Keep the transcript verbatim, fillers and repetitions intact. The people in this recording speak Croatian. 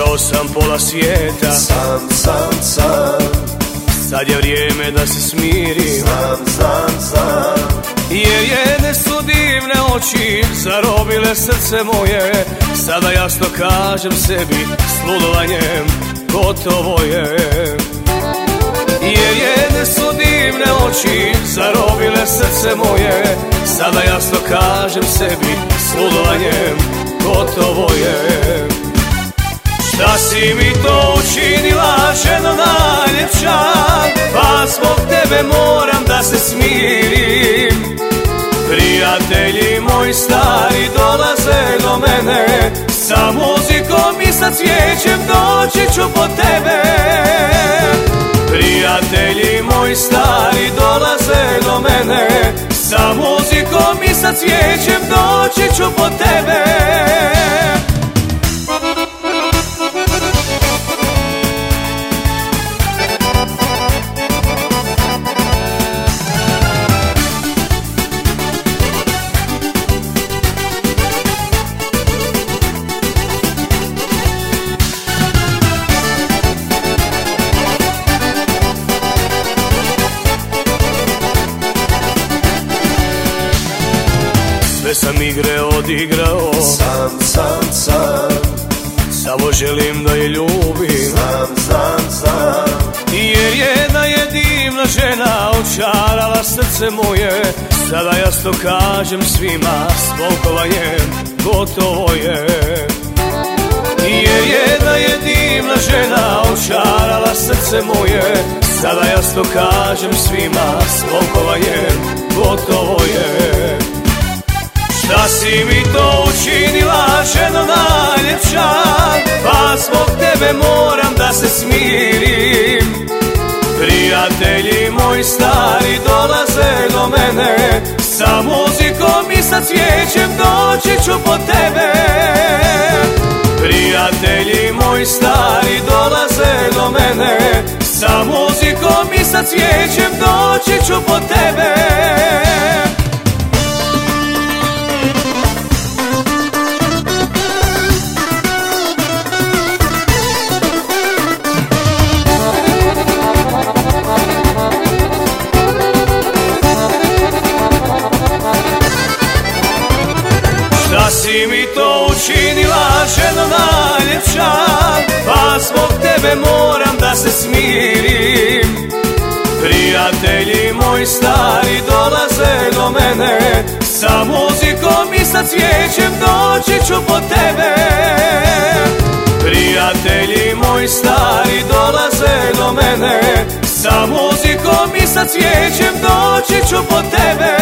Prodao sam pola svijeta, Sam, sam, sam, sad je vrijeme da se smirim. znam, znam, znam. Jer jedne su divne oči zarobile srce moje. Sada jasno kažem sebi s ludovanjem gotovo je. Jer jedne su divne oči zarobile srce moje. Sada jasno kažem sebi s ludovanjem gotovo je. Šta si mi to učinila, ženo najljepša, pa zbog tebe moram da se smirim. Prijatelji moji stari dolaze do mene, sa muzikom i sa cvijećem doći ću po tebe. Prijatelji moji stari dolaze do mene, sa muzikom i sa cvijećem doći ću po tebe. Sve sam igre odigrao, Sam, sam, sam, samo želim da je ljubim. znam, znam, znam. Jer jedna je divna žena očarala srce moje. Sada jasno kažem svima s volkovanjem gotovo je. Jer jedna je divna žena očarala srce moje. Sada jasno kažem svima s volkovanjem gotovo je. Šta si mi to učinila, ženo najljepša, pa zbog tebe moram da se smirim. Prijatelji moji stari dolaze do mene, sa muzikom i sa cvijećem doći ću po tebe. Prijatelji moji stari dolaze do mene, sa muzikom i sa cvijećem doći ću po tebe. Šta si mi to učinila, ženo najljepša, pa zbog tebe moram da se smirim. Prijatelji moji stari dolaze do mene, sa muzikom i sa cvijećem doći ću po tebe. Prijatelji moji stari dolaze do mene, sa muzikom i sa cvijećem doći ću po tebe.